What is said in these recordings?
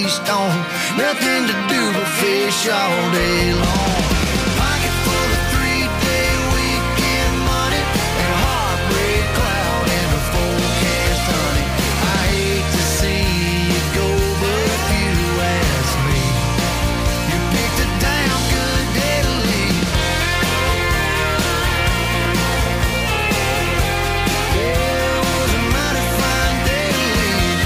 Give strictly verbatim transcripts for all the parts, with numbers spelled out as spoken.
leashed on. Nothing to do but fish all day long. Pocket full of three-day weekend money and a heartbreak cloud and a forecast honey. I hate to see you go, but if you ask me, you picked a damn good day to leave. Yeah, it was a mighty fine day to leave.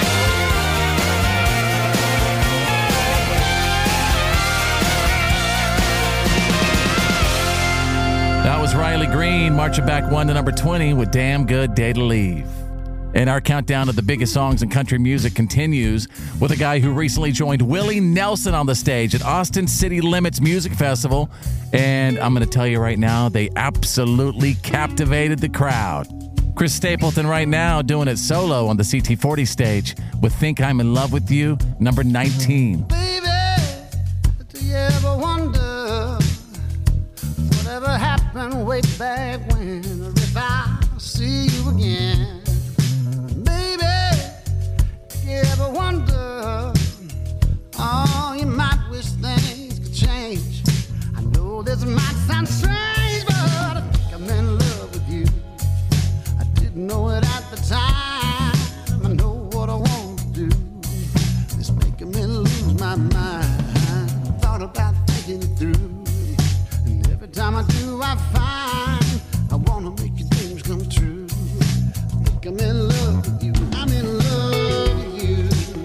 That was Riley Green marching back one to number twenty with Damn Good Day to Leave. And our countdown of the biggest songs in country music continues with a guy who recently joined Willie Nelson on the stage at Austin City Limits Music Festival. And I'm going to tell you right now, they absolutely captivated the crowd. Chris Stapleton right now doing it solo on the C T forty stage with Think I'm in Love with You, number nineteen. Baby, do you ever wonder whatever happened way back when, or if I see you again? Baby, do you ever wonder, oh, you might wish things could change. I know this might sound strange, but I think I'm in love with you. I didn't know it at the time. I know what I want to do. It's making me lose my mind. Thought about thinking it through. And every time I do, I find I want to make your dreams come true. I think I'm in love with you. I'm in love with you.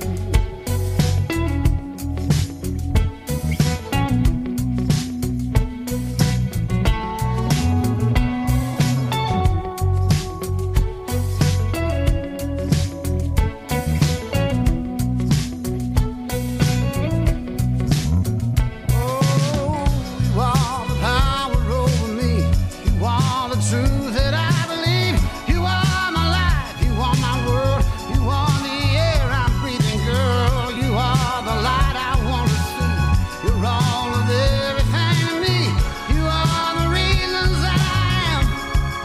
Oh, you are the power over me. You are the truth that I believe. You are my life. You are my world. You are the air I'm breathing, girl. You are the light I want to see. You're all of everything to me. You are the reasons that I am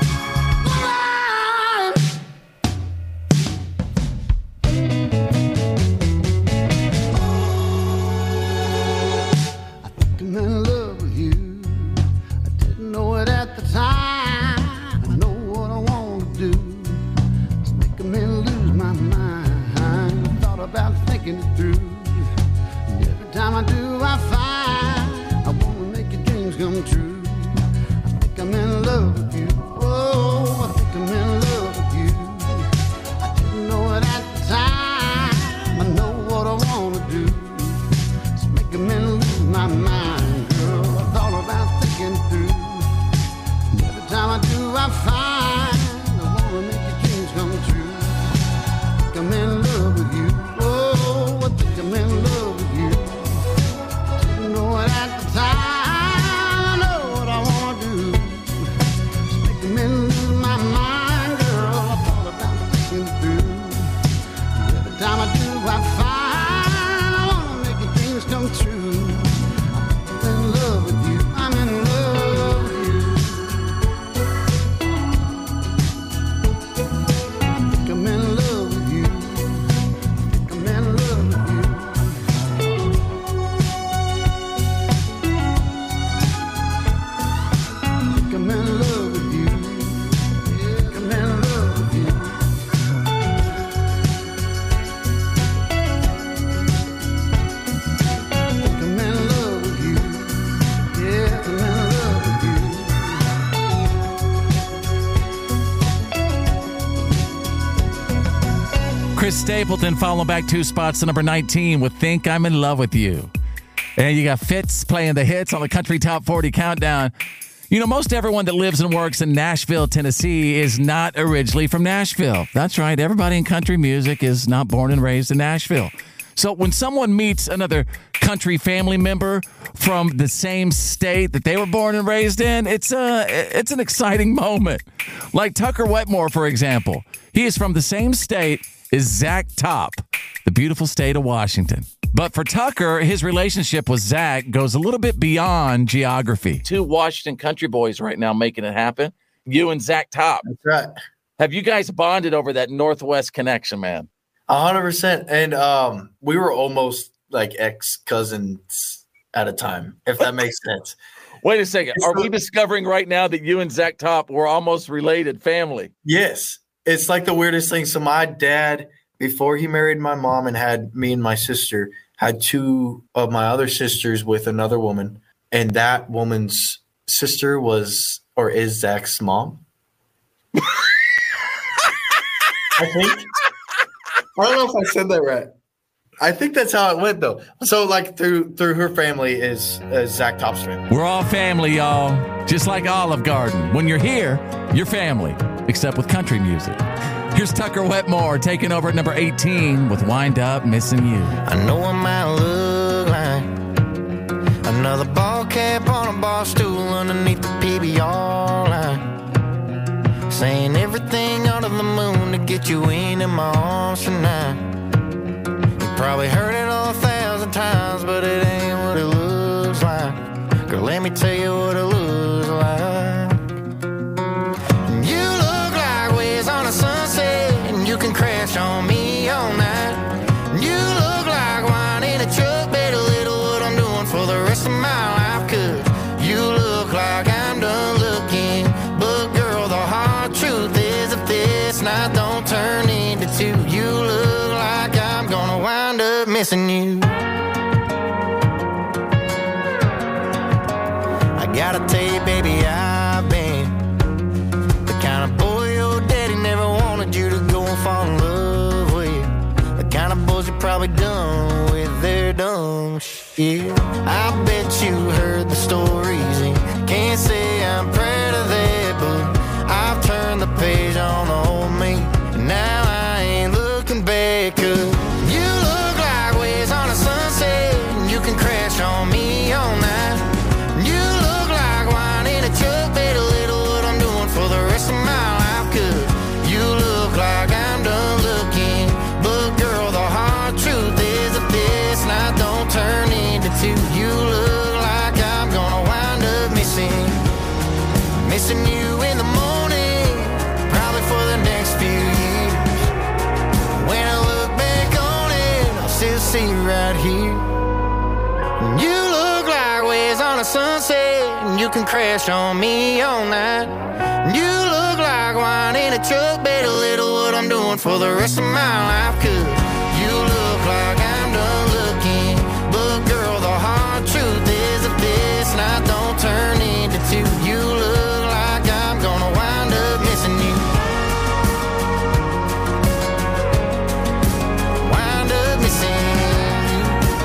I think I'm in love with you. I didn't know it at the time. I know what I want to do. It's making me lose my mind. I thought about thinking it through. And every time I do, I find I want to make your dreams come true. I think I'm in love with you. Oh, I think I'm in love with you. I didn't know it at the time. I know what I want to do. It's making me lose my mind, girl. I thought about thinking it through. And every time I do, I find I want to make your dreams come true. I think I'm in love with you. Oh, I think I'm in love with you. Didn't know it at the time. I know what I want to do. It's making me lose my mind, girl. I thought about thinking it through. And every time I do, I find I want to make your dreams come true. I'm in love with you. I'm in love with you. I think I'm in love with you. I think I'm in love with you. I think I'm in love with you. Yeah, I'm in love with you. I think I'm in love with you. Yeah, I'm in love with you. Chris Stapleton following back two spots to number nineteen with Think I'm in Love with You. And you got Fitz playing the hits on the Country Top forty Countdown. You know, most everyone that lives and works in Nashville, Tennessee is not originally from Nashville. That's right. Everybody in country music is not born and raised in Nashville. So when someone meets another country family member from the same state that they were born and raised in, it's a, it's an exciting moment. Like Tucker Wetmore, for example. He is from the same state as Zach Top, the beautiful state of Washington. But for Tucker, his relationship with Zach goes a little bit beyond geography. Two Washington country boys right now making it happen. You and Zach Top. That's right. Have you guys bonded over that Northwest connection, man? A hundred percent. And um, we were almost like ex-cousins at a time, if that makes sense. Wait a second. Are we discovering right now that you and Zach Top were almost related family? Yes. It's like the weirdest thing. So my dad, before he married my mom and had me and my sister, had two of my other sisters with another woman. And that woman's sister was or is Zach's mom. I think. I don't know if I said that right. I think that's how it went, though. So, like, through through her family is, is Zach Top's family. We're all family, y'all. Just like Olive Garden. When you're here, you're family, except with country music. Here's Tucker Wetmore taking over at number eighteen with Wind Up Missing You. I know I might look like another ball cap on a bar stool underneath the P B R line, saying everything under the moon to get you into my arms tonight. You probably heard it a thousand times, but it ain't what it looks like. Girl, let me tell you what it looks like. You look like waves on a sunset, and you can crash on me all night. You look like wine in a truck, better little what I'm doing for the rest of my life. Cause you look like I'm done looking, but girl, the hard truth is if this night don't turn into two, you look like I'm gonna wind up missing you. I gotta tell you, baby, I've been the kind of boy your daddy never wanted you to go and fall in love with. The kind of boys you probably done with their dumb shit. I bet you heard the stories and can't say I'm proud of that, but I've turned the page on the old me, and now I ain't looking back. Cause you look like waves on a sunset, and you can crash on me all night. You look like wine in a truck, better little what I'm doing for the rest of my life. Cause you look like I'm done looking, but girl, the hard truth is if this night don't turn into two, you look like I'm gonna wind up missing, missing you in the morning, probably for the next few years. When I look back on it, I'll still see you right here. You look like waves on a sunset, and you can crash on me all night. You look like wine in a truck, better little what I'm doing for the rest of my life. Cause you look like I'm done looking, but girl, the hard truth is if this night don't turn into two, you look like I'm gonna wind up missing you. Wind up missing you.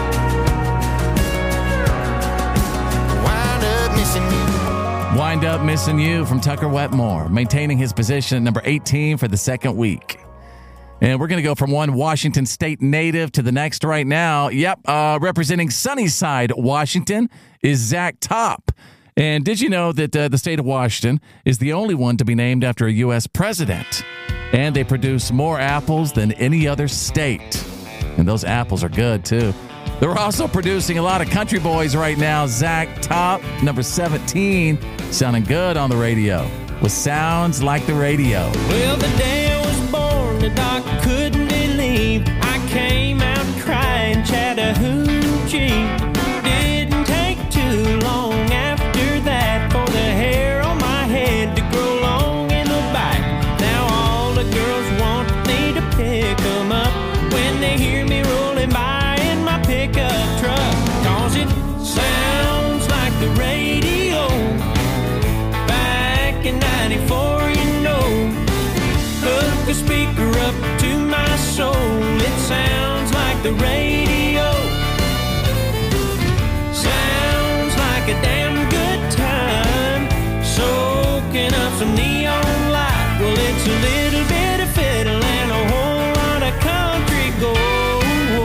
Wind up missing you. Wind Up Missing You from Tucker Wetmore, maintaining his position at number eighteen for the second week. And we're going to go from one Washington State native to the next right now. Yep, uh, representing Sunnyside, Washington, is Zach Top. And did you know that uh, the state of Washington is the only one to be named after a U S president? And they produce more apples than any other state. And those apples are good, too. They're also producing a lot of country boys right now. Zach Top, number seventeen, sounding good on the radio with Sounds Like the Radio. Well, the day I was born, the doctor couldn't believe I came out crying Chattahoochee. Didn't take too long after that for the hair on my head to grow long in the back. Now all the girls want me to pick them up when they hear me rolling by in my pickup truck. Cause it sounds like the radio back in ninety-four, you know. Hook a speaker up to my soul, it sounds like the radio. Sounds like a damn good time, soaking up some neon light. Well, it's a little bit of fiddle and a whole lot of country gold.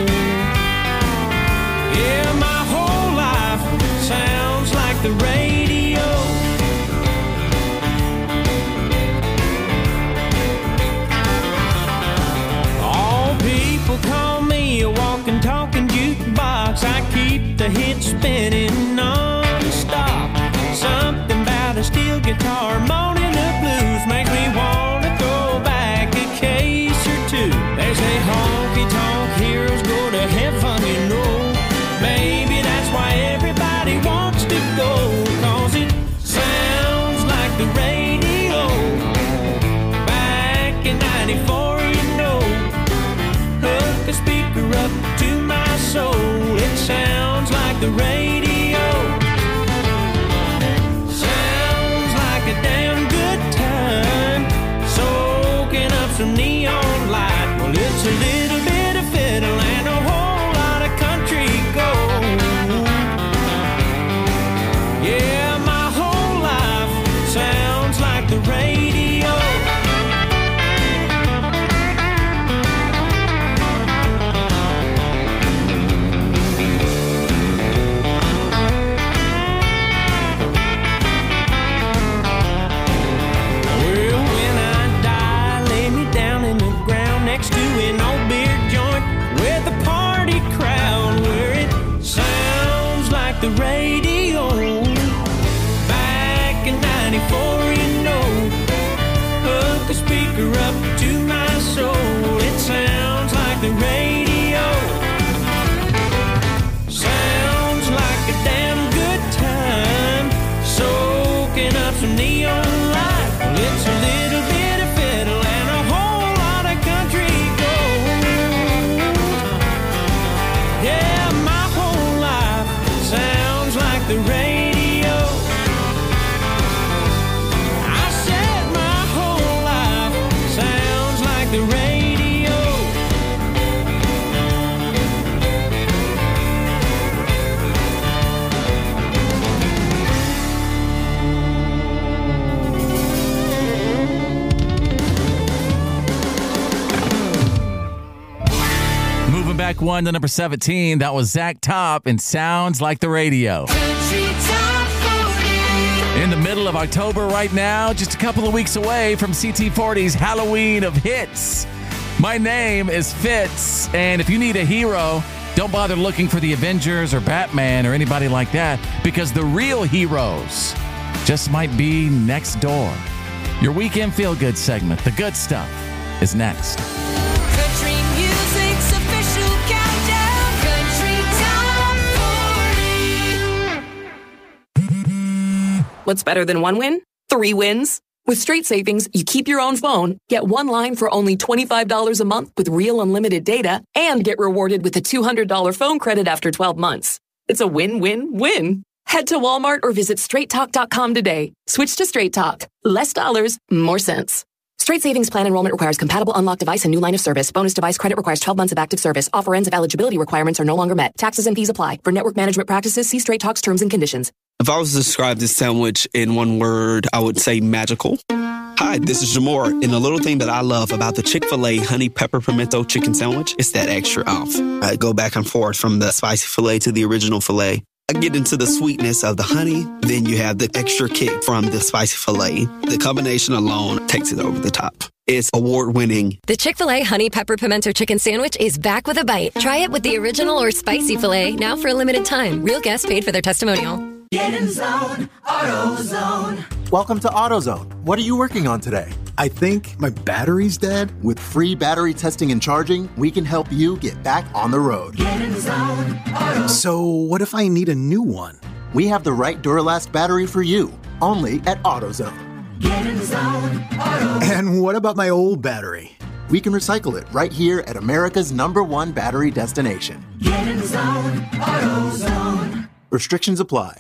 Yeah, my whole life sounds like the radio. All people call me a walking, talking jukebox. I keep the hits spinning non-stop. Something about a steel guitar, moaning the blues makes me wanna throw like the radio. Sounds like a damn good time. Soaking up some neon light. Well, it's a little bit of fiddle and a whole lot of country gold. Yeah, my whole life sounds like the radio. Next to an old beer joint with a party crowd where it sounds like the radio. Back in ninety-four, you know, hook a speaker up to my soul. It sounds like the radio. Sounds like a damn good time. Soaking up some neon light. Well, it's a little bit of fiddle and a whole lot of country. Yeah, my whole life sounds like the radio. I said my whole life sounds like the radio. Moving back one to number seventeen, that was Zach Top and Sounds Like the Radio. In the middle of October right now, just a couple of weeks away from C T forty's Halloween of Hits. My name is Fitz, and if you need a hero, don't bother looking for the Avengers or Batman or anybody like that, because the real heroes just might be next door. Your weekend feel-good segment, The Good Stuff, is next. Country music's official countdown, Country Top forty. What's better than one win? Three wins. With Straight Savings, you keep your own phone, get one line for only twenty-five dollars a month with real unlimited data, and get rewarded with a two hundred dollars phone credit after twelve months. It's a win-win-win. Head to Walmart or visit straight talk dot com today. Switch to Straight Talk. Less dollars, more sense. Straight Savings Plan enrollment requires compatible unlocked device and new line of service. Bonus device credit requires twelve months of active service. Offer ends if eligibility requirements are no longer met. Taxes and fees apply. For network management practices, see Straight Talk's terms and conditions. If I was to describe this sandwich in one word, I would say magical. Hi, this is Jamor, and the little thing that I love about the Chick-fil-A honey pepper pimento chicken sandwich is that extra oomph. I go back and forth from the spicy filet to the original filet. I get into the sweetness of the honey, then you have the extra kick from the spicy filet. The combination alone takes it over the top. It's award-winning. The Chick-fil-A Honey Pepper Pimento Chicken Sandwich is back with a bite. Try it with the original or spicy filet, now for a limited time. Real guests paid for their testimonial. Get in zone, AutoZone. Welcome to AutoZone. What are you working on today? I think my battery's dead. With free battery testing and charging, we can help you get back on the road. Get in zone, AutoZone. So what if I need a new one? We have the right Duralast battery for you, only at AutoZone. Get in zone, AutoZone. And what about my old battery? We can recycle it right here at America's number one battery destination. Get in zone, AutoZone. Restrictions apply.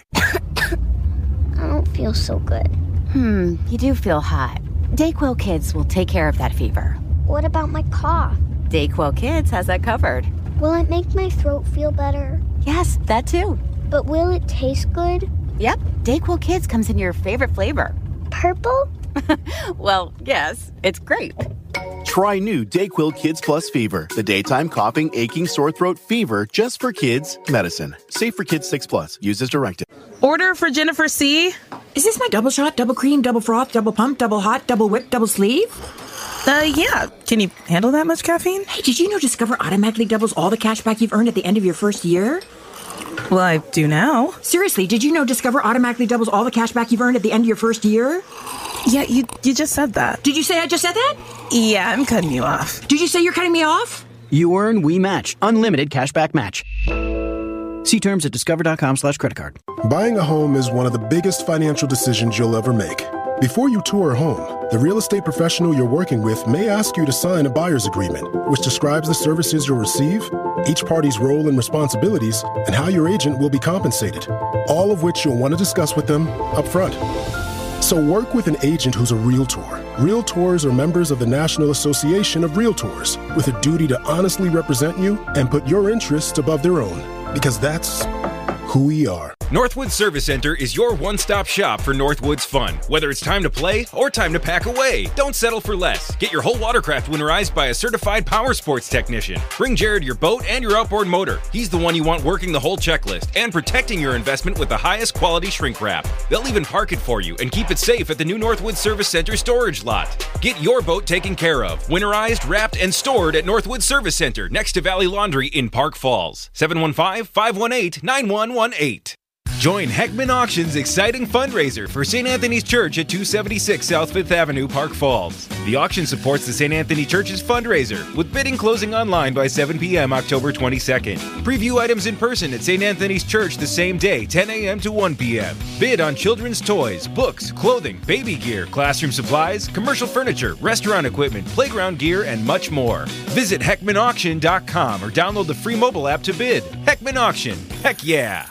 I don't feel so good. Hmm, you do feel hot. Dayquil Kids will take care of that fever. What about my cough? Dayquil Kids has that covered. Will it make my throat feel better? Yes, that too. But will it taste good? Yep, Dayquil Kids comes in your favorite flavor. Purple? Well, yes, it's grape. Try new Dayquil Kids Plus Fever, the daytime coughing, aching, sore throat fever just for kids medicine. Safe for kids six plus. Use as directed. Order for Jennifer C. Is this my double shot, double cream, double froth, double pump, double hot, double whip, double sleeve? Uh, yeah. Can you handle that much caffeine? Hey, did you know Discover automatically doubles all the cash back you've earned at the end of your first year? Well, I do now. Seriously, did you know Discover automatically doubles all the cash back you've earned at the end of your first year? Yeah, you you just said that. Did you say I just said that? Yeah, I'm cutting you off. Did you say you're cutting me off? You earn We Match. Unlimited cashback match. See terms at discover.com slash credit card. Buying a home is one of the biggest financial decisions you'll ever make. Before you tour a home, the real estate professional you're working with may ask you to sign a buyer's agreement, which describes the services you'll receive, each party's role and responsibilities, and how your agent will be compensated, all of which you'll want to discuss with them up front. So work with an agent who's a Realtor. Realtors are members of the National Association of Realtors with a duty to honestly represent you and put your interests above their own, because that's who we are. Northwoods Service Center is your one-stop shop for Northwoods fun. Whether it's time to play or time to pack away, don't settle for less. Get your whole watercraft winterized by a certified power sports technician. Bring Jared your boat and your outboard motor. He's the one you want working the whole checklist and protecting your investment with the highest quality shrink wrap. They'll even park it for you and keep it safe at the new Northwoods Service Center storage lot. Get your boat taken care of, winterized, wrapped, and stored at Northwoods Service Center next to Valley Laundry in Park Falls. seven one five, five one eight, nine one one eight. Join Heckman Auctions' exciting fundraiser for Saint Anthony's Church at two seventy-six South Fifth Avenue, Park Falls. The auction supports the Saint Anthony Church's fundraiser, with bidding closing online by seven p.m. October twenty-second. Preview items in person at Saint Anthony's Church the same day, ten a.m. to one p.m. Bid on children's toys, books, clothing, baby gear, classroom supplies, commercial furniture, restaurant equipment, playground gear, and much more. Visit heckman auction dot com or download the free mobile app to bid. Heckman Auction. Heck yeah!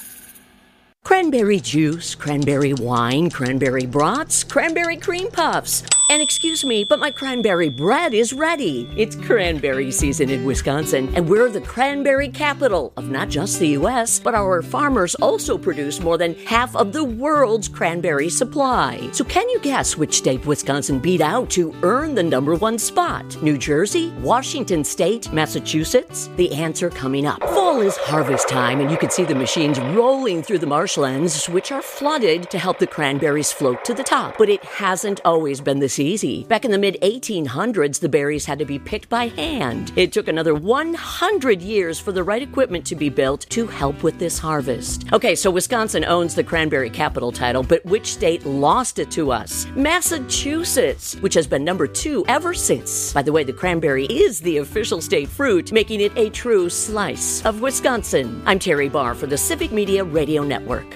Cranberry juice, cranberry wine, cranberry brats, cranberry cream puffs. And excuse me, but my cranberry bread is ready. It's cranberry season in Wisconsin, and we're the cranberry capital of not just the U S, but our farmers also produce more than half of the world's cranberry supply. So can you guess which state Wisconsin beat out to earn the number one spot? New Jersey, Washington State, Massachusetts? The answer coming up. Fall is harvest time, and you can see the machines rolling through the marshlands, which are flooded to help the cranberries float to the top. But it hasn't always been this easy. Back in the mid eighteen hundreds, the berries had to be picked by hand. It took another one hundred years for the right equipment to be built to help with this harvest. Okay, so Wisconsin owns the cranberry capital title, but which state lost it to us? Massachusetts, which has been number two ever since. By the way, the cranberry is the official state fruit, making it a true slice of Wisconsin. I'm Terry Barr for the Civic Media Radio Network.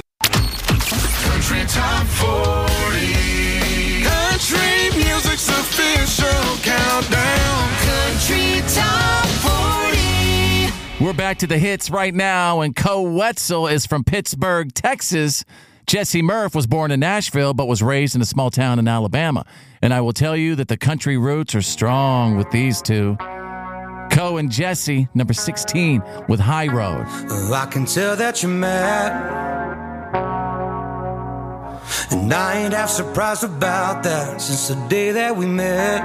Country Top forty. Country music's official countdown. Country Top forty. We're back to the hits right now, and Co Wetzel is from Pittsburgh, Texas. Jesse Murph was born in Nashville, but was raised in a small town in Alabama. And I will tell you that the country roots are strong with these two. Co and Jesse, number sixteen, with High Road. Oh, I can tell that you're mad, and I ain't half surprised about that since the day that we met.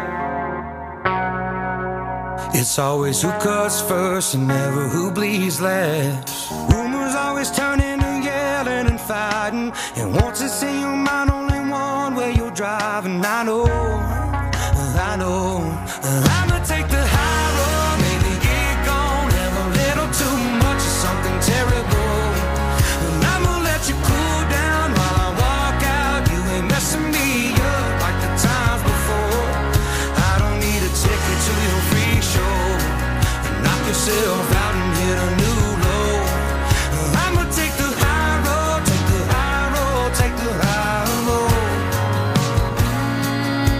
It's always who cuts first and never who bleeds last. Rumors always turn into yelling and fighting, and once it's in your mind, only one way you're driving. I know, I know, I'ma take the high road, maybe get gone, have a little too much of something terrible, and I'ma let you cool down while I walk out. You ain't messing me up like the times before. I don't need a ticket to your free show. Knock yourself out and hit a new low. I'ma take the high road, take the high road, take the high road.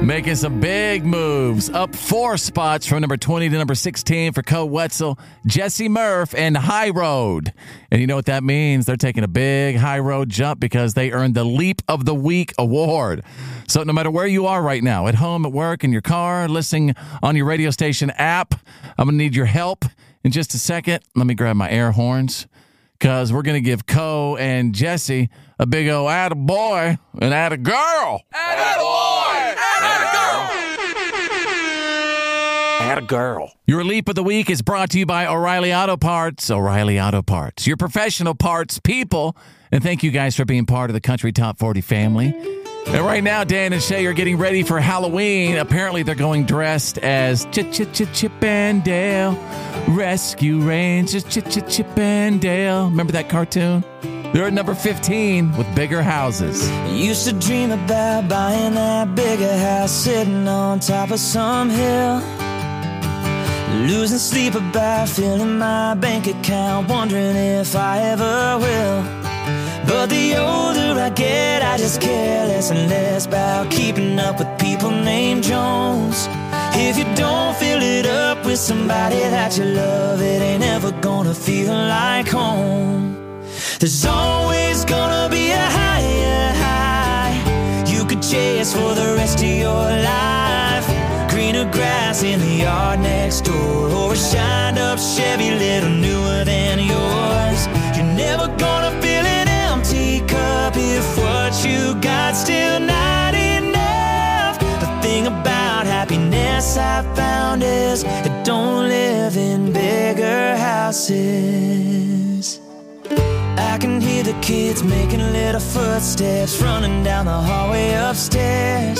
Making some big moves. Up four spots from number twenty to number sixteen for Co Wetzel, Jesse Murph, and High Road. And you know what that means? They're taking a big High Road jump because they earned the Leap of the Week award. So no matter where you are right now, at home, at work, in your car, listening on your radio station app, I'm going to need your help in just a second. Let me grab my air horns because we're going to give Co and Jesse a big old attaboy and attagirl. Attaboy! Atta girl. Your Leap of the Week is brought to you by O'Reilly Auto Parts. O'Reilly Auto Parts, your professional parts people. And thank you guys for being part of the Country Top forty family. And right now, Dan and Shay are getting ready for Halloween. Apparently, they're going dressed as Ch-Ch-Ch-Chip and Dale, Rescue Rangers, Ch-Ch-Chip and Dale. Remember that cartoon? They're at number fifteen with Bigger Houses. Used to dream about buying that bigger house sitting on top of some hill. Losing sleep about filling my bank account, wondering if I ever will. But the older I get, I just care less and less about keeping up with people named Jones. If you don't fill it up with somebody that you love, it ain't ever gonna feel like home. There's always gonna be a higher high you could chase for the rest of your life. Greener grass in the yard next door, or a shined up Chevy little newer than yours. You're never gonna fill an empty cup if what you got still not enough. The thing about happiness I found is it don't live in bigger houses. I can hear the kids making little footsteps running down the hallway upstairs.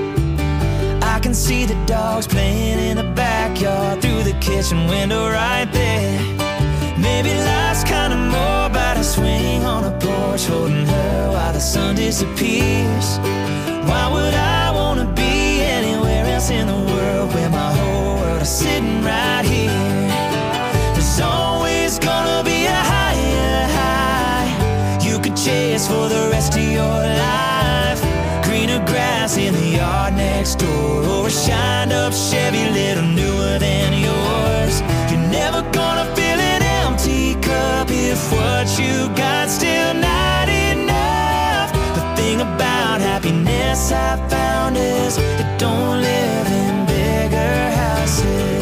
I can see the dogs playing in the backyard through the kitchen window right there. Maybe life's kinda more about a swing on a porch holding her while the sun disappears. Why would I wanna be anywhere else in the world where my whole world is sitting right here? There's always gonna be a higher high you could chase for the rest of your life. Greener grass in the yard next door, or a shined up Chevy little newer than yours. You're never gonna fill an empty cup if what you got still not enough. The thing about happiness I found is it don't live in bigger houses.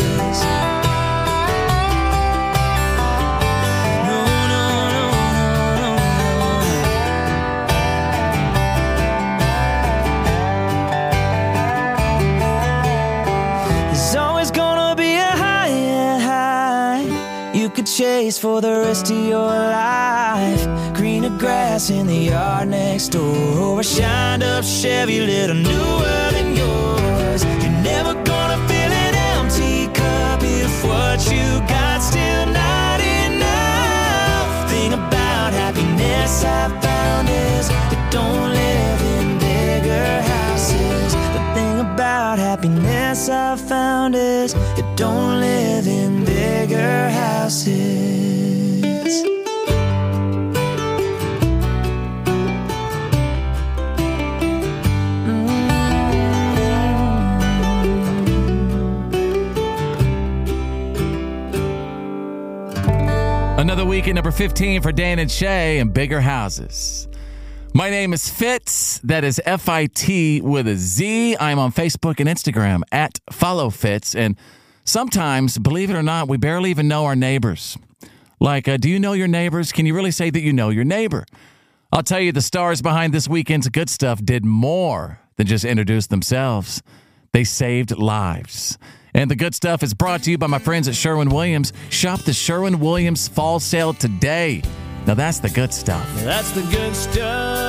Chase for the rest of your life. Greener grass in the yard next door, or a shined up Chevy little newer than yours. You're never gonna fill an empty cup if what you got still not enough. Thing about happiness I found is it don't live in bigger houses. The thing about happiness I found is it don't live in bigger houses. Another week at number fifteen for Dan and Shay and Bigger Houses. My name is Fitz. That is F I T with a Z. I'm on Facebook and Instagram at Follow Fitz. And sometimes, believe it or not, we barely even know our neighbors. Like, uh, do you know your neighbors? Can you really say that you know your neighbor? I'll tell you, the stars behind this weekend's good stuff did more than just introduce themselves. They saved lives. And the good stuff is brought to you by my friends at Sherwin-Williams. Shop the Sherwin-Williams fall sale today. Now that's the good stuff. That's the good stuff.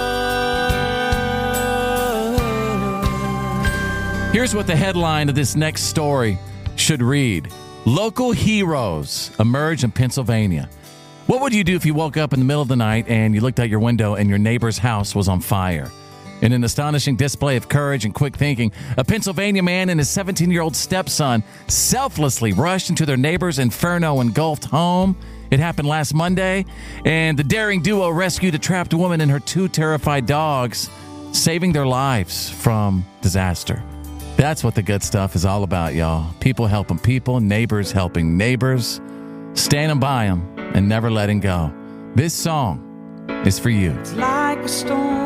Here's what the headline of this next story should read. Local heroes emerge in Pennsylvania. What would you do if you woke up in the middle of the night and you looked out your window and your neighbor's house was on fire? In an astonishing display of courage and quick thinking, a Pennsylvania man and his seventeen-year-old stepson selflessly rushed into their neighbor's inferno-engulfed home. It happened last Monday, and the daring duo rescued a trapped woman and her two terrified dogs, saving their lives from disaster. That's what the good stuff is all about, y'all. People helping people, neighbors helping neighbors, standing by them and never letting go. This song is for you. It's like a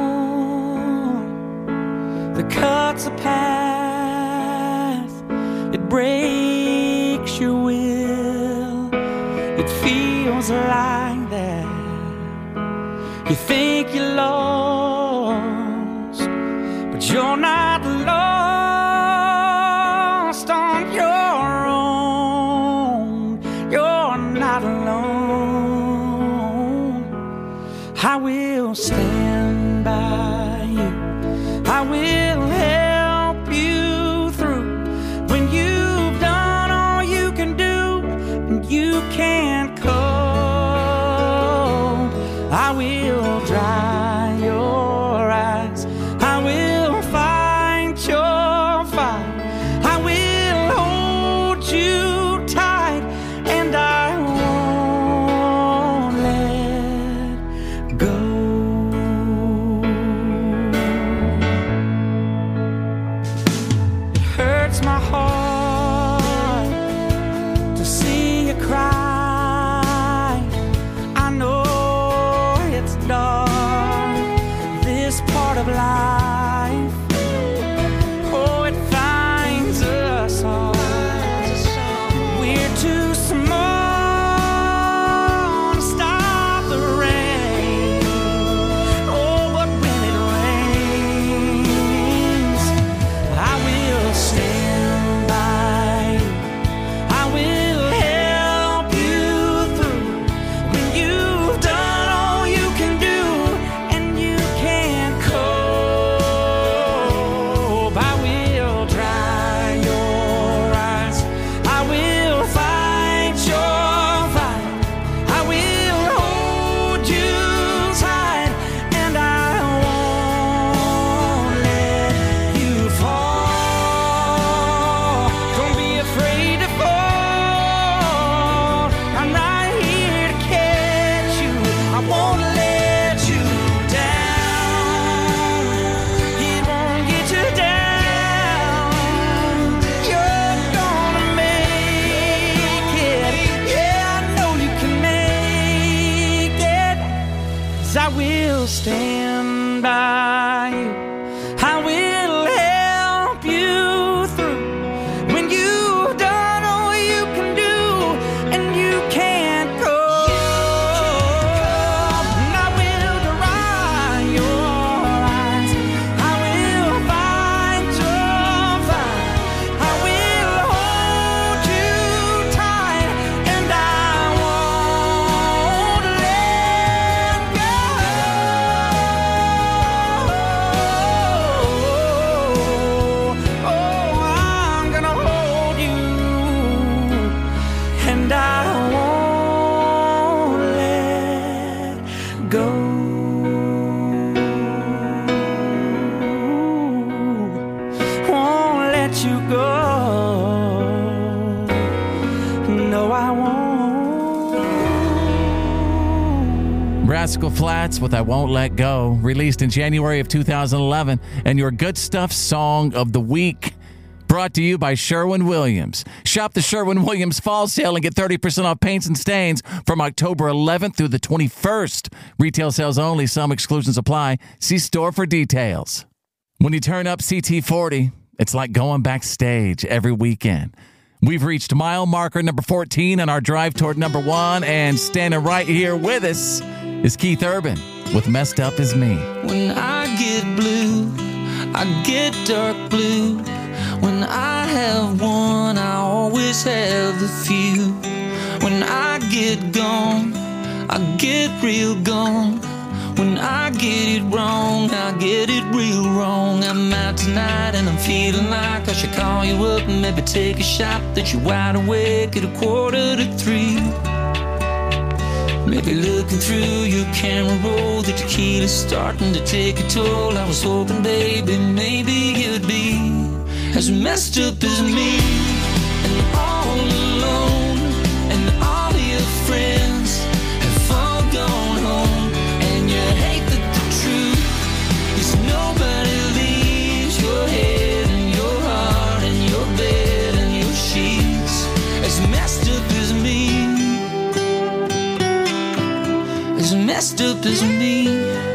storm that cuts a path. It breaks your will. It feels like that. You think you're lost, but you're not lost on your own. You're not alone. I will stand by you. I will help you through when you've done all you can do and you can't cope. I will dry your eyes. I will fight your fight. I will hold you tight, and I won't let go. It hurts my heart to see you cry. I know it's dark, this part of life. Oh, it finds us all. We're too small to stop the rain. Oh, but when it rains, I will stand by you. I will help you through when you've done all you can do and you can't cope. I will dry your eyes. I will fight your fight. I will hold you tight, and I won't let you fall. Don't be afraid to fall. I'm right here to catch you. I won't let you down. It won't get you down. You're gonna make it. Yeah, I know you can make it. 'Cause I will stand by you. I will help you through when you've done all you can do and you can't go. And I will dry your eyes. I will fight your fight. I will hold you tight, and I won't let go. Oh, I'm gonna hold you, and I won't let go. Won't let you go. No, I won't. Rascal Flatts with I Won't Let Go, released in January of two thousand eleven, and your Good Stuff Song of the Week, brought to you by Sherwin-Williams. Shop the Sherwin-Williams Fall Sale and get thirty percent off paints and stains from October eleventh through the twenty-first. Retail sales only. Some exclusions apply. See store for details. When you turn up C T forty, it's like going backstage every weekend. We've reached mile marker number fourteen on our drive toward number one, and standing right here with us is Keith Urban with Messed Up As Me. When I get blue, I get dark blue. When I have one, I always have a few. When I get gone, I get real gone. When I get it wrong, I get it real wrong. I'm out tonight and I'm feeling like I should call you up and maybe take a shot that you're wide awake at a quarter to three. Maybe looking through your camera roll, the tequila's starting to take a toll. I was hoping, baby, maybe you'd be as messed up as me. And all alone, and all your friends have all gone home. And you hate that the truth is nobody leaves your head and your heart. as messed up as me.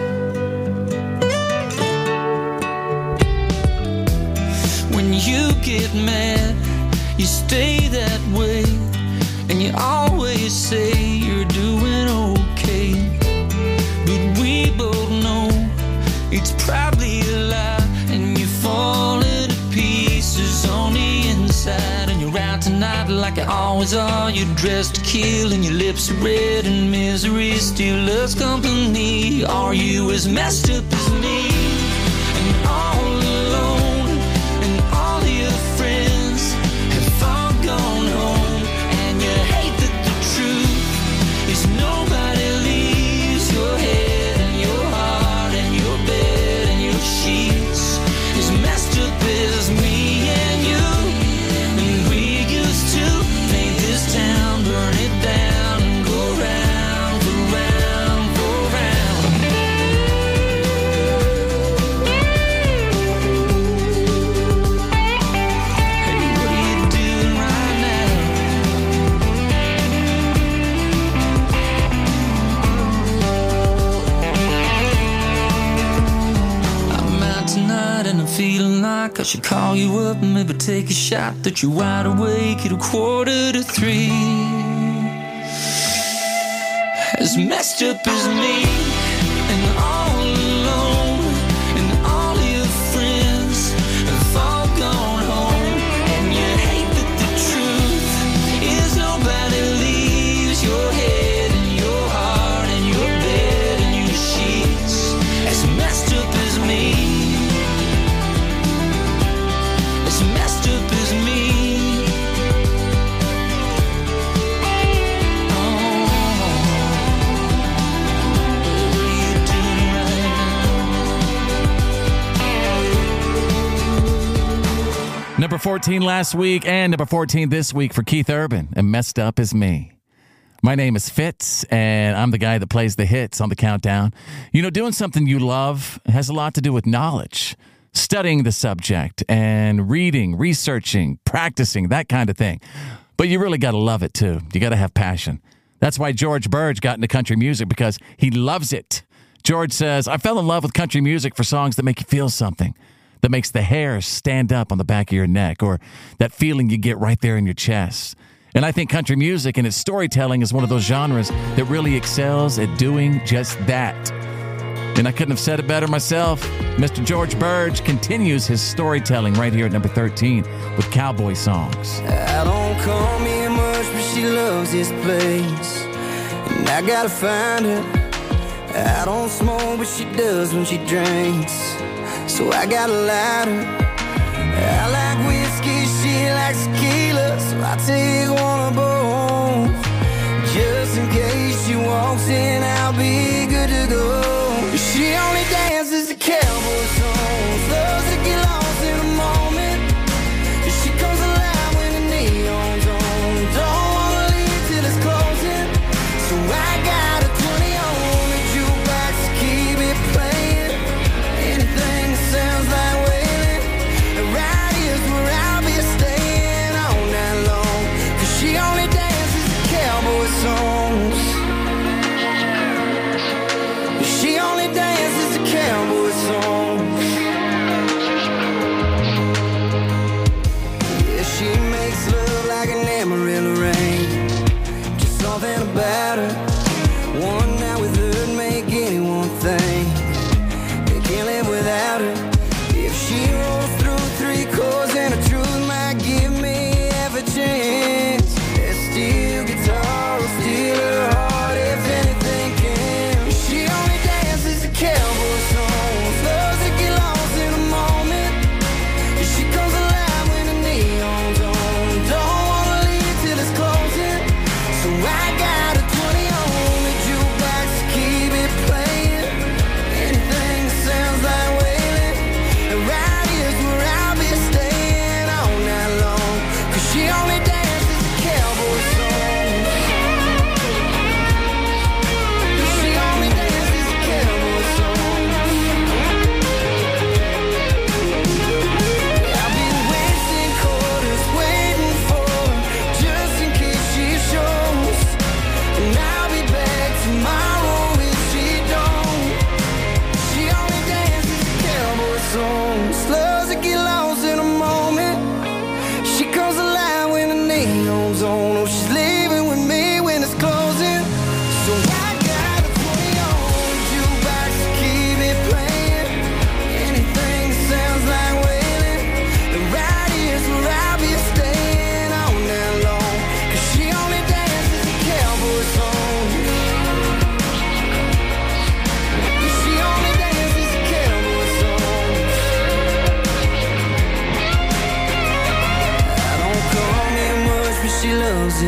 When you get mad, you stay that way, and you always say you're doing okay. But we both know it's probably a lie, and you're falling to pieces on the inside. And you're out tonight like you always are. You're dressed to kill, and your lips are red, and misery still loves company. Are you as messed up as me? And all alone, and all your friends have all gone home, and you hate that the truth is nobody leaves your head and your heart and your bed and your sheets as messed up as me and you. And we used to paint this town, burn it down, and go round, go round, go round. Hey, what are you doing right now? I'm out tonight and I'm feeling like I should call you up and maybe take a shot. That you're wide awake at a quarter to three, as messed up as me. And all alone, and all your friends have all gone home, and you hate that the truth is nobody leaves your head and your heart and your bed and your sheets as messed up as me. As messed up as me. Number fourteen last week and number fourteen this week for Keith Urban, and Messed Up As Me. My name is Fitz, and I'm the guy that plays the hits on the countdown. You know, doing something you love has a lot to do with knowledge, studying the subject, and reading, researching, practicing, that kind of thing. But you really got to love it, too. You got to have passion. That's why George Burge got into country music, because he loves it. George says, I fell in love with country music for songs that make you feel something, that makes the hair stand up on the back of your neck, or that feeling you get right there in your chest. And I think country music and its storytelling is one of those genres that really excels at doing just that. And I couldn't have said it better myself. Mister George Burge continues his storytelling right here at number thirteen with cowboy songs. I don't come here much, but she loves this place, and I gotta find her. I don't smoke, but she does when she drinks, so I got a lighter. I like whiskey, she likes tequila, so I take one of both. Just in case she walks in, I'll be good to go. She only dances to cowboy songs, loves to get lost in a moment. She comes alive when the neon's on, don't wanna leave till it's closing. So I got a twenty on the jukebox to keep it playing. Anything that sounds like wailing, right here's where I'll be staying all night long. Cause she only dances to cowboy songs. She only dances to cowboy songs. Yeah, she makes love like an Amarillo rain. Just something about her. One night with her'd make anyone think they can't live without her. If she rolls through three chords, then the truth might give me half a chance. That steel guitar will steal her heart if anything can. She only dances to cowboy songs, loves to get lost in a moment. She comes alive when the neon's on, don't wanna leave till it's closing. So I got a twenty on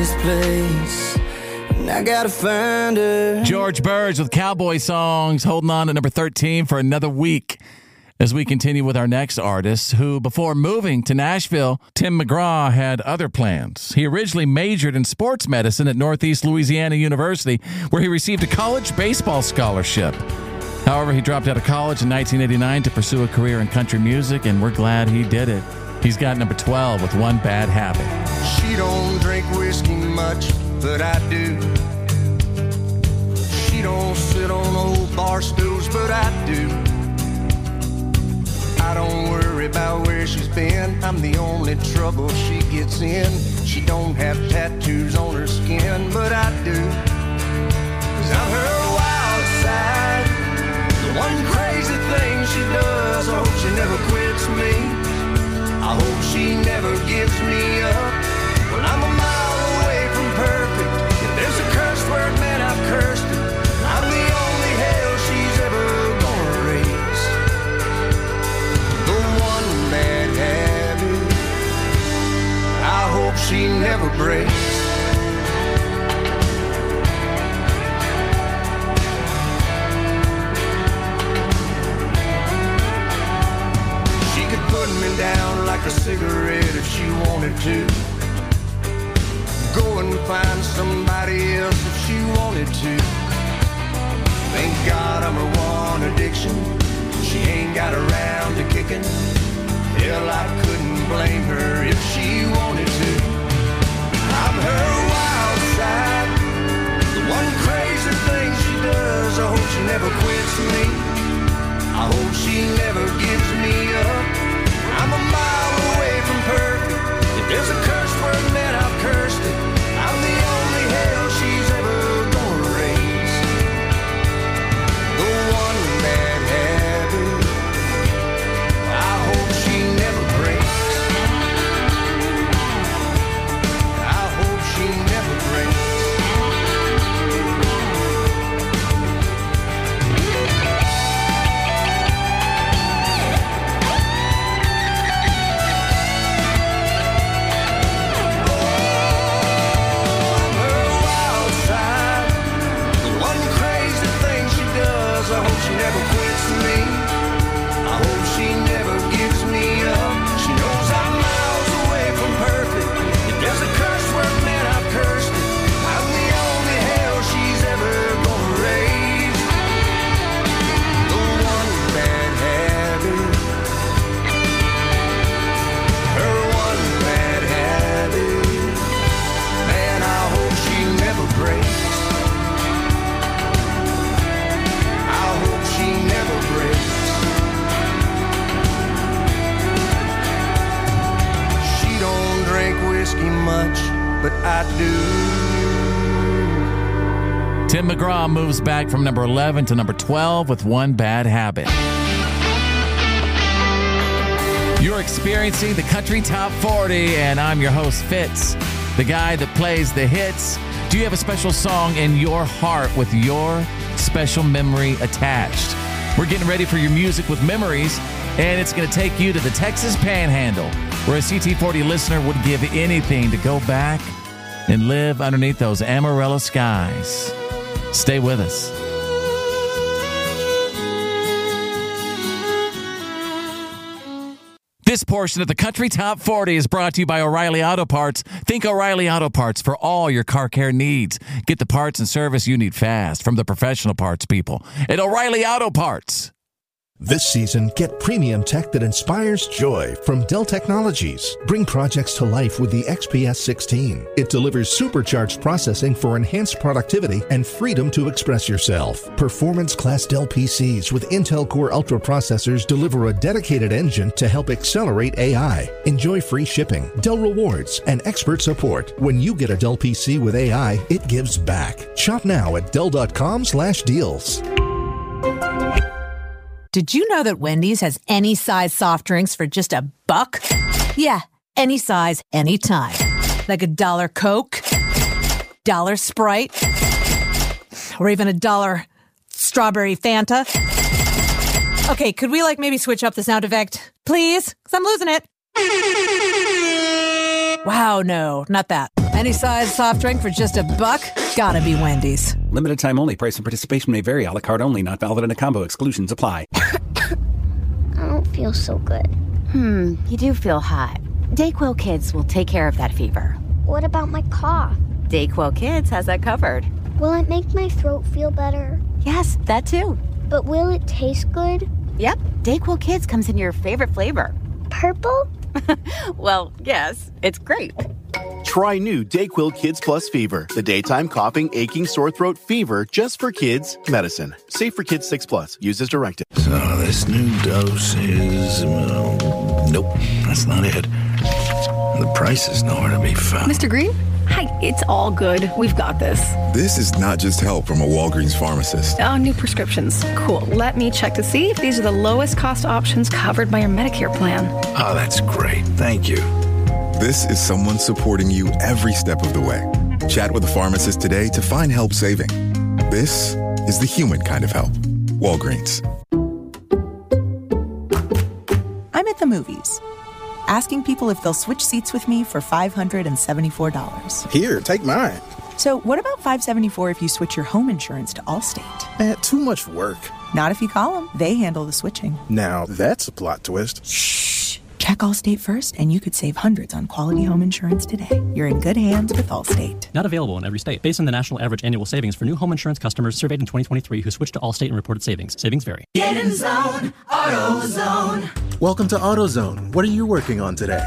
this place, and I gotta find her. George Burge with Cowboy Songs, holding on at number thirteen for another week. As we continue with our next artist, who before moving to Nashville, Tim McGraw had other plans. He originally majored in sports medicine at Northeast Louisiana University, where he received a college baseball scholarship. However, he dropped out of college in nineteen eighty-nine to pursue a career in country music, and we're glad he did it. He's got number twelve with One Bad Habit. She don't drink whiskey much, but I do. She don't sit on old bar stools, but I do. I don't worry about where she's been. I'm the only trouble she gets in. She don't have tattoos on her skin, but I do. 'Cause I'm her wild side. The one crazy thing she does. I hope she never quits me. I hope she never gives me up. Well, I'm a mile away from perfect. If there's a curse word, man, I've cursed it. I'm the only hell she's ever gonna raise. The one bad habit I hope she never breaks. She could put me down like a cigarette if she wanted to. Go and find somebody else if she wanted to. Thank God I'm her one addiction. She ain't got around to kicking. Hell, I couldn't blame her if she wanted to. I'm her wild side. The one crazy thing she does. I hope she never quits me. I hope she never gives me up. I'm a mile away from perfect. If there's a curse word, man, I've cursed it. I'm the only hell she's ever gonna raise. The one bad habit I hope she never breaks. I hope she never breaks. I hope she never quits me. I hope she never gives me up. She knows I'm miles away from perfect. If there's a curse word, man, I've cursed it. I'm the only hell she's ever gonna raise. The one bad habit. Her one bad habit. Man, I hope she never breaks. She never breaks. She don't drink whiskey much, but I do. Tim McGraw moves back from number eleven to number twelve with One Bad Habit. You're experiencing the Country Top forty, and I'm your host, Fitz, the guy that plays the hits. Do you have a special song in your heart with your special memory attached? We're getting ready for your music with memories, and it's going to take you to the Texas Panhandle, where a C T forty listener would give anything to go back and live underneath those Amarillo skies. Stay with us. This portion of the Country Top forty is brought to you by O'Reilly Auto Parts. Think O'Reilly Auto Parts for all your car care needs. Get the parts and service you need fast from the professional parts people at O'Reilly Auto Parts. This season, get premium tech that inspires joy from Dell Technologies. Bring projects to life with the X P S sixteen. It delivers supercharged processing for enhanced productivity and freedom to express yourself. Performance-class Dell P Cs with Intel Core Ultra processors deliver a dedicated engine to help accelerate A I. Enjoy free shipping, Dell rewards, and expert support. When you get a Dell P C with A I, it gives back. Shop now at Dell.com slash deals. Did you know that Wendy's has any size soft drinks for just a buck? Yeah, any size, anytime. Like a dollar Coke, dollar Sprite, or even a dollar strawberry Fanta. Okay, could we like maybe switch up the sound effect? Please? Because I'm losing it. Wow, no, not that. Any size soft drink for just a buck? Gotta be Wendy's. Limited time only. Price and participation may vary. A la carte only. Not valid in a combo. Exclusions apply. I don't feel so good. Hmm, you do feel hot. Dayquil Kids will take care of that fever. What about my cough? Dayquil Kids has that covered. Will it make my throat feel better? Yes, that too. But will it taste good? Yep, Dayquil Kids comes in your favorite flavor. Purple? Well, yes, it's grape. Try new Dayquil Kids Plus Fever, the daytime coughing, aching, sore throat fever just for kids medicine. Safe for kids six plus. Use as directed. So this new dose is, well, nope, that's not it. The price is nowhere to be found. Mister Green? Hi, it's all good. We've got this. This is not just help from a Walgreens pharmacist. Oh, new prescriptions. Cool. Let me check to see if these are the lowest cost options covered by your Medicare plan. Oh, that's great. Thank you. This is someone supporting you every step of the way. Chat with a pharmacist today to find help saving. This is the human kind of help. Walgreens. I'm at the movies, asking people if they'll switch seats with me for five hundred seventy-four dollars. Here, take mine. So what about five hundred seventy-four dollars if you switch your home insurance to Allstate? Eh, too much work. Not if you call them. They handle the switching. Now, that's a plot twist. Shh. Check Allstate first, and you could save hundreds on quality home insurance today. You're in good hands with Allstate. Not available in every state. Based on the national average annual savings for new home insurance customers surveyed in twenty twenty-three who switched to Allstate and reported savings. Savings vary. Get in zone, AutoZone. Welcome to AutoZone. What are you working on today?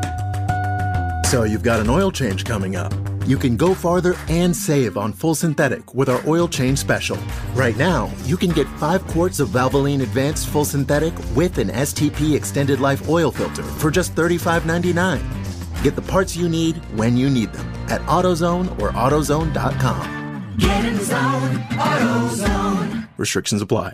So you've got an oil change coming up. You can go farther and save on full synthetic with our oil change special. Right now, you can get five quarts of Valvoline Advanced Full Synthetic with an S T P Extended Life oil filter for just thirty-five ninety-nine. Get the parts you need when you need them at AutoZone or AutoZone dot com. Get in zone, AutoZone. Restrictions apply.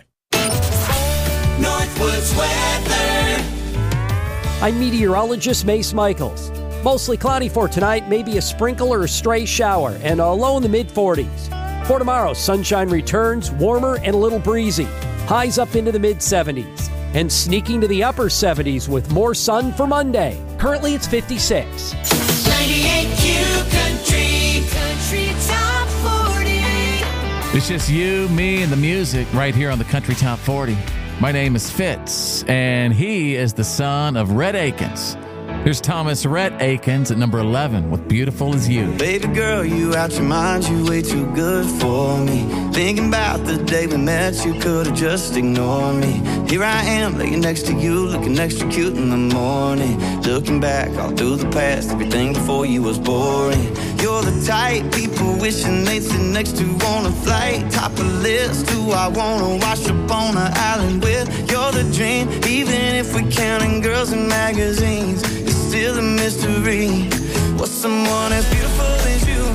Northwoods weather. I'm meteorologist Mace Michaels. Mostly cloudy for tonight, maybe a sprinkle or a stray shower, and a low in the mid forties. For tomorrow, sunshine returns, warmer and a little breezy. Highs up into the mid seventies. And sneaking to the upper seventies with more sun for Monday. Currently, it's fifty-six. ninety-eight Q Country, Country Top forty. It's just you, me, and the music right here on the Country Top forty. My name is Fitz, and he is the son of Rhett Akins. Here's Thomas Rhett Akins at number eleven with Beautiful As You. Baby girl, you out your mind, you way too good for me. Thinking about the day we met, you could have just ignored me. Here I am, laying next to you, looking extra cute in the morning. Looking back all through the past, everything before you was boring. You're the type people wishing they'd sit next to on a flight. Top of the list, who I wanna wash up on an island with. You're the dream, even if we're counting girls in magazines. Still a mystery. What's someone as beautiful as you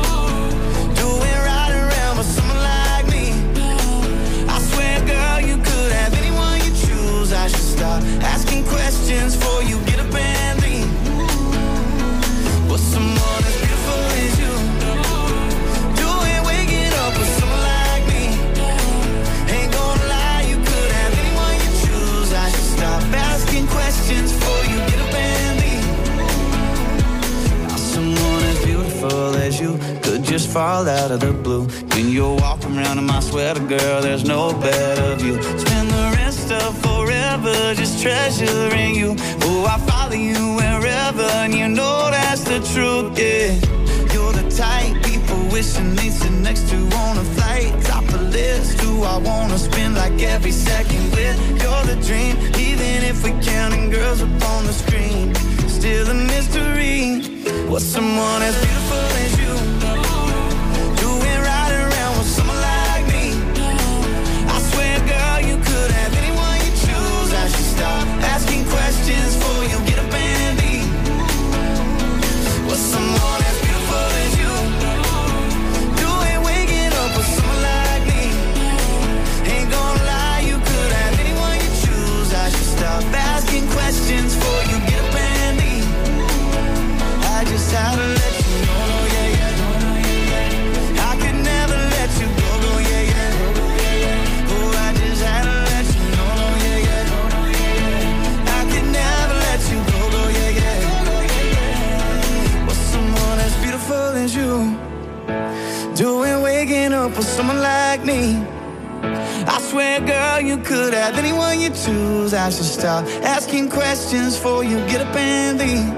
doing right around with someone like me? I swear, girl, you could have anyone you choose. I should stop asking questions before you get up and leave. What's someone as beautiful as you doing waking up with someone like me? Ain't gonna lie, you could have anyone you choose. I should stop asking questions before you get up and leave. Someone as beautiful as you could just fall out of the blue. When you're walking around in my sweater, girl, there's no better view. Spend the rest of forever just treasuring you. Oh, I follow you wherever, and you know that's the truth, yeah. You're the type people wishing they'd sit next to on a flight. Top of the list, who I wanna spend like every second with. You're the dream, even if we're counting girls up on the screen. Still a mystery. What's someone as beautiful as you doing right around with someone like me? I swear, girl, you could have anyone you choose. I should stop asking questions before you get up and leave. What's someone as beautiful as you doing waking up with someone like me? Ain't gonna lie, you could have anyone you choose. I should stop asking questions before you get up and leave. I just had to let you know, yeah, yeah. doing waking up with someone like me? I swear, girl, you could have anyone you choose. I should stop asking questions before you get up and leave.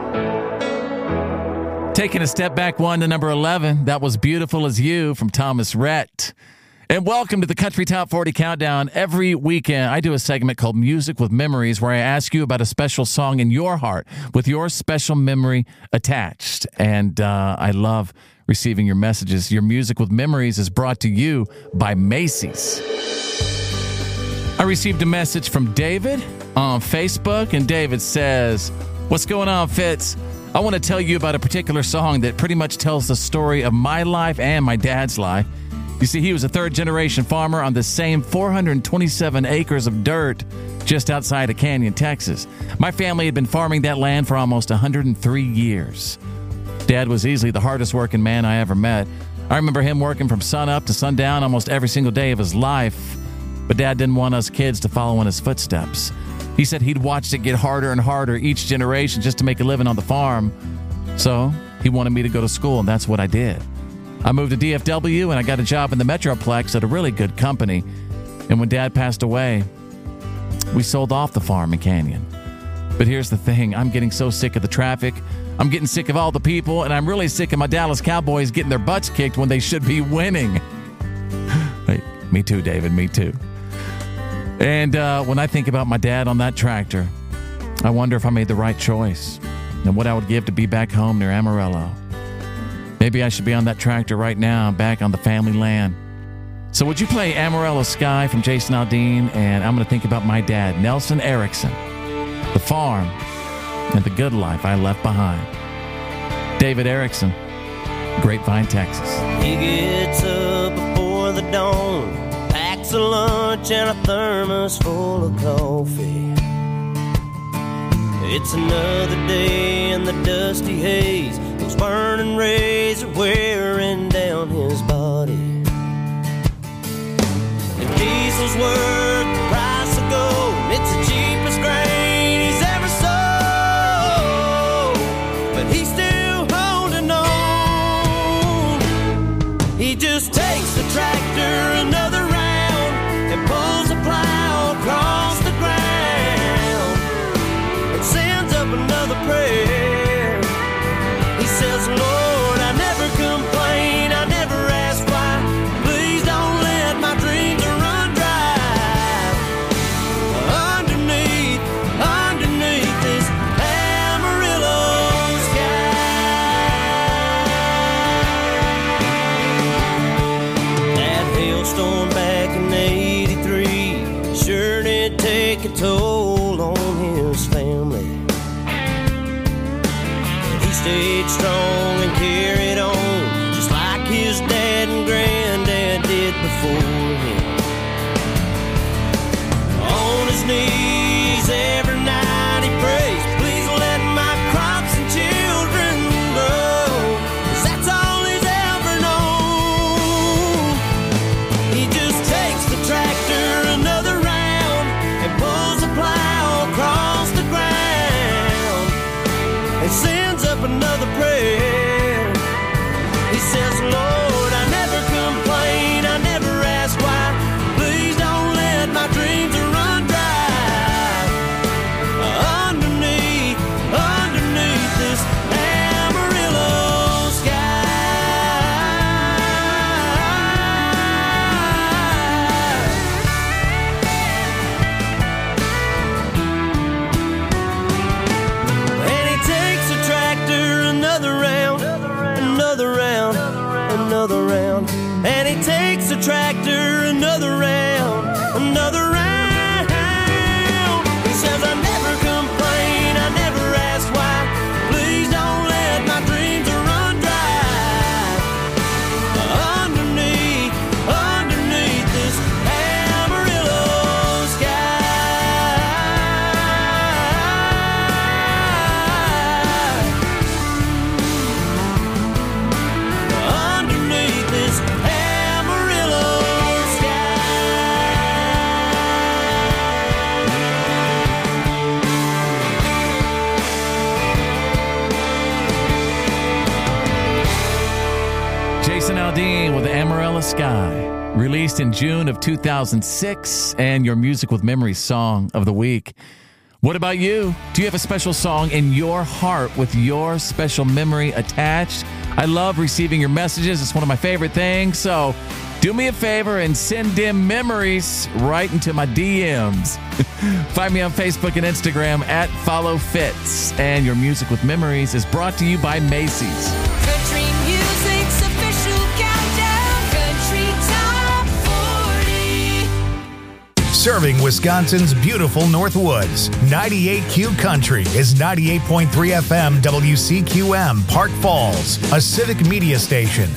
Taking a step back one to number eleven. That was Beautiful As You from Thomas Rhett. And welcome to the Country Top forty Countdown. Every weekend, I do a segment called Music with Memories where I ask you about a special song in your heart with your special memory attached. And uh, I love receiving your messages. Your Music with Memories is brought to you by Macy's. I received a message from David on Facebook, and David says, "What's going on, Fitz? I want to tell you about a particular song that pretty much tells the story of my life and my dad's life. You see, he was a third-generation farmer on the same four hundred twenty-seven acres of dirt just outside of Canyon, Texas. My family had been farming that land for almost one hundred three years. Dad was easily the hardest-working man I ever met. I remember him working from sunup to sundown almost every single day of his life. But Dad didn't want us kids to follow in his footsteps. He said he'd watched it get harder and harder each generation just to make a living on the farm. So he wanted me to go to school, and that's what I did. I moved to D F W, and I got a job in the Metroplex at a really good company. And when Dad passed away, we sold off the farm in Canyon. But here's the thing. I'm getting so sick of the traffic. I'm getting sick of all the people, and I'm really sick of my Dallas Cowboys getting their butts kicked when they should be winning." Hey, me too, David. Me too. And uh, when I think about my dad on that tractor, I wonder if I made the right choice and what I would give to be back home near Amarillo. Maybe I should be on that tractor right now, back on the family land. So would you play Amarillo Sky from Jason Aldean? And I'm going to think about my dad, Nelson Erickson, the farm, and the good life I left behind. David Erickson, Grapevine, Texas. He gets up before the dawn, packs a lunch and a thermos full of coffee. It's another day in the dusty haze. Those burning rays are wearing down his body. The diesel's worth the price of gold. It's the cheapest grain he's ever sold, but he's still holding on. He just takes the tractor another round and pulls the plow across the ground and sends up another prayer. He says, "Lord, I never complain, I never ask why. Please don't let my dreams run dry. Underneath, underneath this Amarillo sky." That hailstorm back in eighty-three sure did take a toll on his family. He stayed strong and carried on, just like his dad and granddad did before him. On his knees every night he prays, "Please let my crops and children grow," 'cause that's all he's ever known. He just takes the tractor another round and pulls the plow across the ground and sends up another prayer. He says, "Lord, I never complain, I never ask why. Please don't let my dreams run dry. Underneath, underneath this Amarillo sky." And he takes the tractor another round, another round, another round. And he takes the tractor another round, another round. He says, "I never complain, I never ask why. Please don't let my dreams run dry. Underneath, underneath this Amarillo sky." Underneath this Amarillo sky. nineteen with Amarella Sky, released in June of two thousand six, and your Music with Memories song of the week. What about you? Do you have a special song in your heart with your special memory attached? I love receiving your messages. It's one of my favorite things. So do me a favor and send them memories right into my D Ms. Find me on Facebook and Instagram at Follow Fitz. And your Music with Memories is brought to you by Macy's. Country music's official countdown, Country Top forty. Serving Wisconsin's beautiful Northwoods. ninety-eight Q Country is ninety-eight point three F M W C Q M, Park Falls, a civic media station.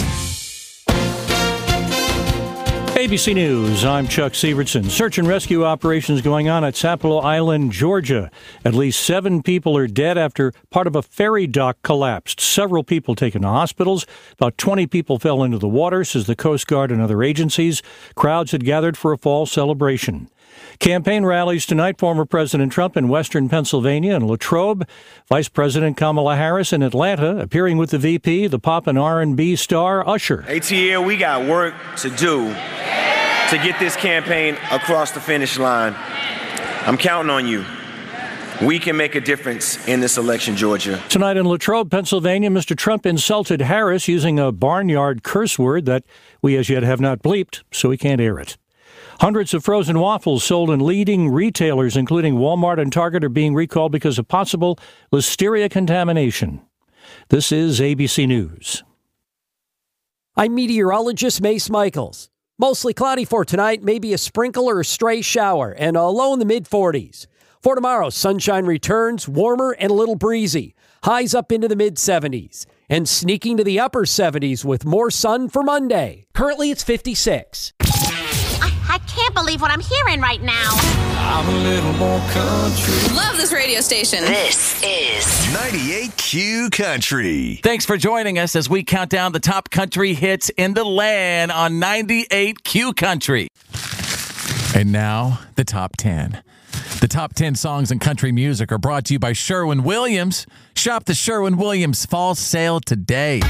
A B C News, I'm Chuck Sievertson. Search and rescue operations going on at Sapelo Island, Georgia. At least seven people are dead after part of a ferry dock collapsed. Several people taken to hospitals. About twenty people fell into the water, says the Coast Guard and other agencies. Crowds had gathered for a fall celebration. Campaign rallies tonight. Former President Trump in western Pennsylvania and Latrobe. Vice President Kamala Harris in Atlanta, appearing with the V P, the pop and R and B star Usher. A T L, we got work to do to get this campaign across the finish line. I'm counting on you. We can make a difference in this election, Georgia. Tonight in Latrobe, Pennsylvania, Mister Trump insulted Harris using a barnyard curse word that we as yet have not bleeped, so we can't air it. Hundreds of frozen waffles sold in leading retailers, including Walmart and Target, are being recalled because of possible listeria contamination. This is A B C News. I'm meteorologist Mace Michaels. Mostly cloudy for tonight, maybe a sprinkle or a stray shower, and a low in the mid-forties. For tomorrow, sunshine returns, warmer and a little breezy. Highs up into the mid-seventies. And sneaking to the upper seventies with more sun for Monday. Currently, it's fifty-six. I can't believe what I'm hearing right now. I'm a little more country. Love this radio station. This is ninety-eight Q Country. Thanks for joining us as we count down the top country hits in the land on ninety-eight Q Country. And now, the top ten. The top ten songs in country music are brought to you by Sherwin-Williams. Shop the Sherwin-Williams Fall Sale today.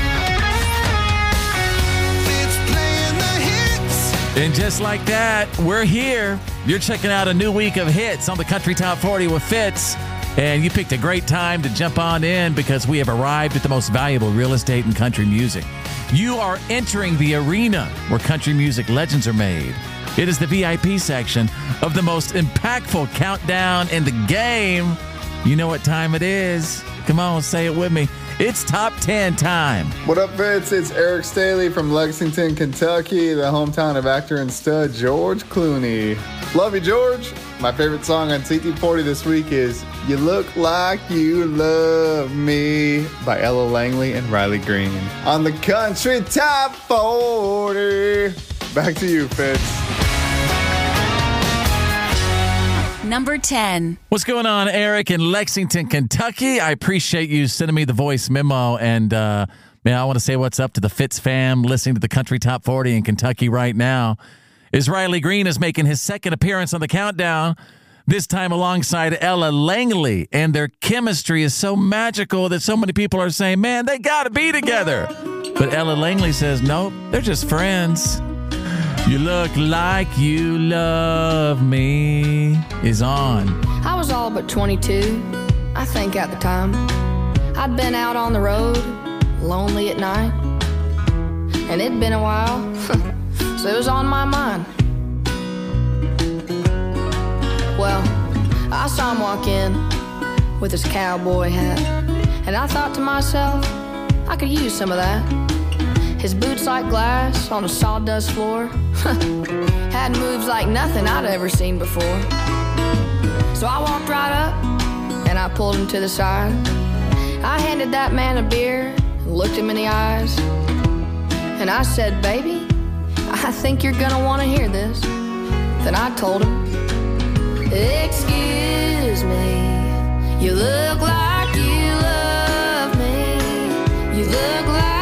And just like that, we're here. You're checking out a new week of hits on the Country Top forty with Fitz. And you picked a great time to jump on in because we have arrived at the most valuable real estate in country music. You are entering the arena where country music legends are made. It is the V I P section of the most impactful countdown in the game. You know what time it is. Come on, say it with me. It's top ten time. What up, Fitz? It's Eric Staley from Lexington, Kentucky, the hometown of actor and stud George Clooney. Love you, George. My favorite song on C T forty this week is You Look Like You Love Me by Ella Langley and Riley Green. On the Country Top forty. Back to you, Fitz. Number ten. What's going on, Eric in Lexington, Kentucky? I appreciate you sending me the voice memo. And, uh, man, I want to say what's up to the Fitz fam listening to the Country Top forty in Kentucky right now. Is Riley Green is making his second appearance on the countdown, this time alongside Ella Langley. And their chemistry is so magical that so many people are saying, man, they got to be together. But Ella Langley says, nope, they're just friends. You Look Like You Love Me is on. I was all but twenty-two, I think at the time. I'd been out on the road, lonely at night. And it'd been a while, so it was on my mind. Well, I saw him walk in with his cowboy hat. And I thought to myself, I could use some of that. His boots like glass on a sawdust floor. Had moves like nothing I'd ever seen before. So I walked right up and I pulled him to the side. I handed that man a beer and looked him in the eyes. And I said, baby, I think you're gonna wanna hear this. Then I told him, excuse me, you look like you love me. You look like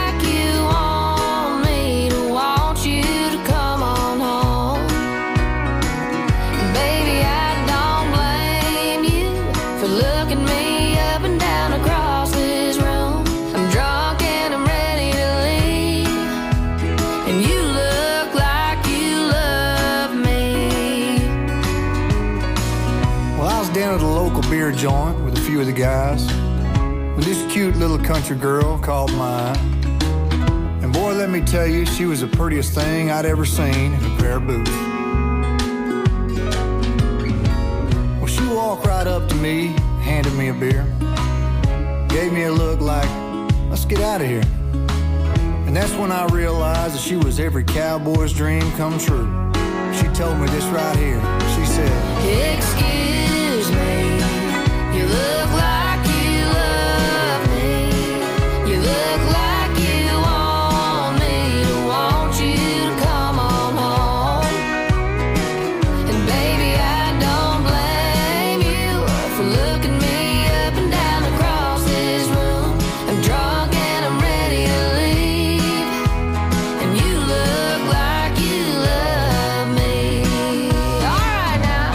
and near a joint with a few of the guys when this cute little country girl called mine. And boy, let me tell you, she was the prettiest thing I'd ever seen in a pair of boots. Well, she walked right up to me, handed me a beer, gave me a look like, let's get out of here. And that's when I realized that she was every cowboy's dream come true. She told me this right here. She said, excuse me, you look like you love me. You look like you want me to want you to come on home. And baby, I don't blame you for looking me up and down across this room. I'm drunk and I'm ready to leave, and you look like you love me. All right now.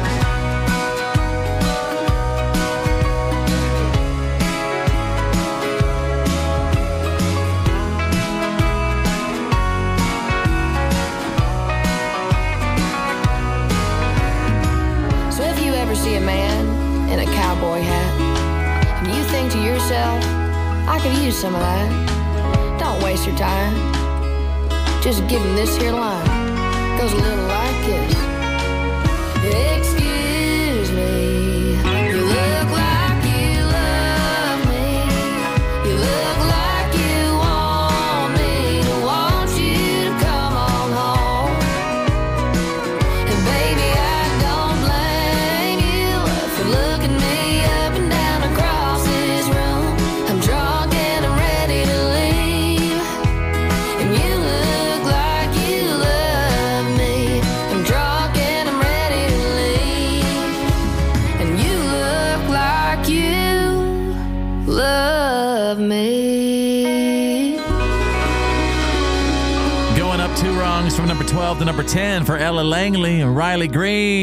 So if you ever see a man in a cowboy hat and you think to yourself, I could use some of that, don't waste your time. Just give him this here line. Goes a little like this. Excuse me, you look like you love me. You look like you want me to want you to come on home. And baby, I don't blame you for looking me up and down across this room. I'm drunk and I'm ready to leave, and you look like you love me. I'm drunk and I'm ready to leave, and you look like you love me. Going up two wrongs from number twelve to number ten for Ella Langley and Riley Green.